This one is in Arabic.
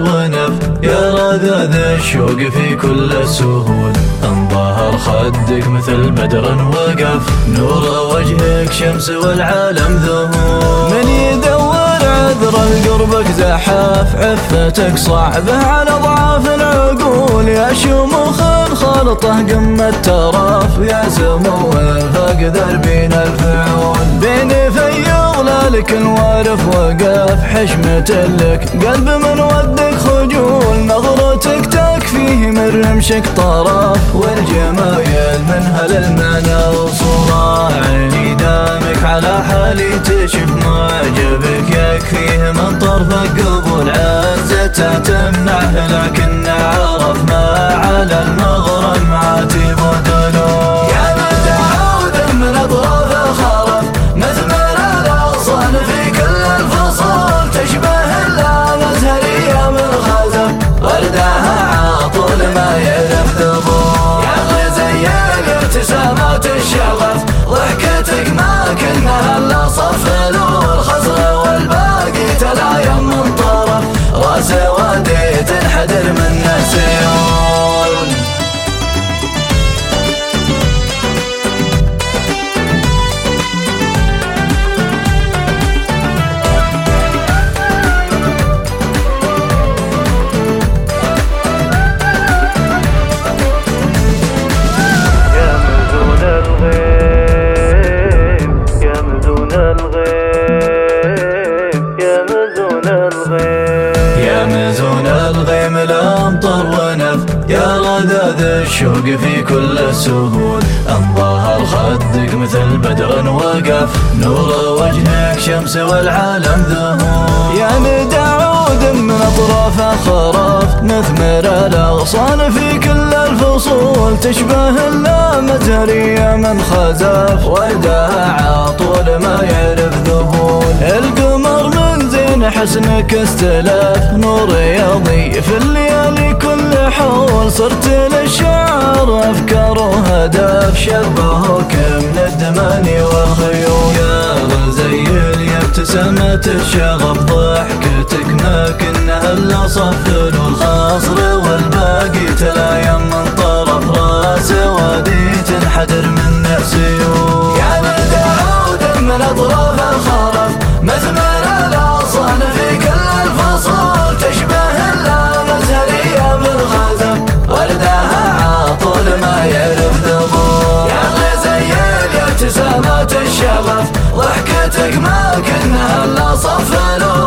ونف، يا رذاذ الشوق في كل السهول. انظهر خدك مثل بدر وقف، نور وجهك شمس والعالم ذهول. من يدور عذر قربك زحاف، عفتك صعبة على ضعاف العقول. يا شموخ خلطه قمة تراف، يا سمو فاق دربين الفعول. بين فيض لك الوارف وقف، حشمة لك قلب من ودك خجول. نظرتك تكفيه من رمشك طرف، والجمايل منها للمنى وصورة. عيني دامك على حالي تشف معجبك، يكفيه من طرفك قبول. عزتها تمنعه لكن عرف ما على المغرم عاتب ودلول. يا من دعوذ من اطراف الخرف، مثمر الاغصان في كل الفصول. تشبه الازهرية من خزف، وردها عاطل ما يعرف ذبول. يا اخي زي الابتسامات الشغف، ضحكتك ما كنا الا صف نور. خصله والباقي تلايم من طرف، راسه وادي تنحدر من السيول. الأمطر ونف، يا رذاذ الشوق في كل السهول. انظهر خدك مثل بدر وقف، نور وجهك شمس والعالم ذهول. يا ندى عود من أطراف خرف، مثمر الأغصان في كل الفصول. تشبه اللامزهرية من خزف، وردها عاطول ما يعرف ذبول. القمر من زين حسنك استلف، نور رياضي في الليالي كل حول. صرت للشعر أفكار وهدف، شبهك من الدماني والخيول. يا غزيل يا ابتسامة الشغف، ضحكتك ما كنا الا صف الخصر. والباقي تلايم من طرف، راسه وادي تنحدر من السيول. يا من دعوذ من اطراف الخرف، مثمر الاغصان في كل الفصول. تشبه اللامزهرية من خزف، وردها عاطل ما يعرف ذبول. يا غزيل يا ابتسامات الشغف، ضحكتك ما كنا الا صف نور.